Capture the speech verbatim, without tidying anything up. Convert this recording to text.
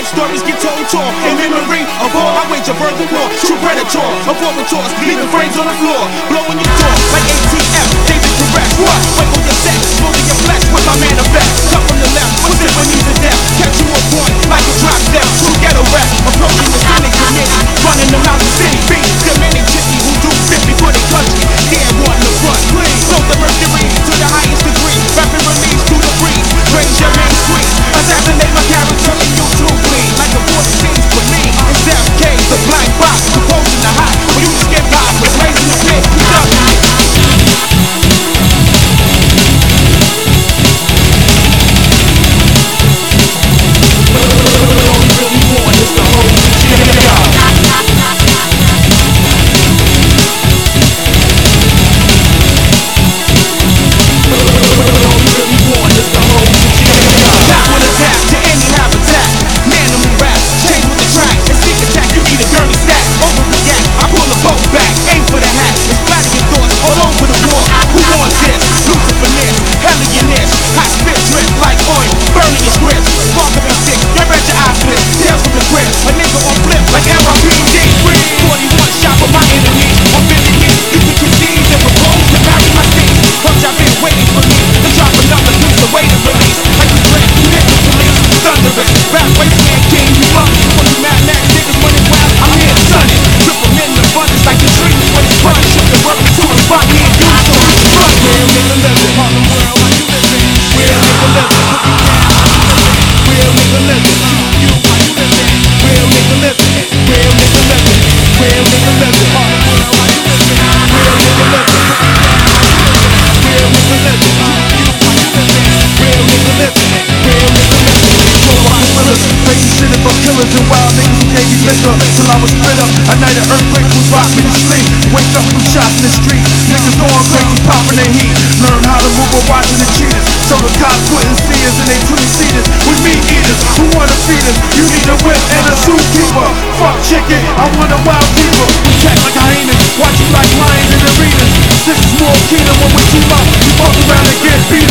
life stories get told tall. In memory of all, I wage a verbal war. True predator, avoiding tours, leaving frames on the floor, blowing your door like A T F. David Caress, what? Wake on your set, smoking your flesh with my manifest. Cut from the left, with symphonies of death. Catch you on point like a drop step. True ghetto rap, approaching the Senate committee, running them out the city. Beat the many gypsy who do fit before they country. Yeah, one in the front, please. Float the mercury to the highest degree. Rapid release through the breeze. Raise your main street. Assassinate my character and you too bleed. Like a forty scenes for me. It's F K, the black box, composing the hot. When you skip by, with raising the pit, we ducking it. And wild niggas who gave me liquor till I was split up. A night of earthquake was rock me to sleep. Wake up from shots in the street. Niggas going crazy, popping their heat. Learn how to move while watching the cheaters. So the cops couldn't see us and they two-seaters. We meat eaters who wanna feed us. You need a whip and a zookeeper. Fuck chicken, I want a wild keeper. We attack like hyenas, watch you like lions in arenas. This is more keener when we team up. We walk around and get beat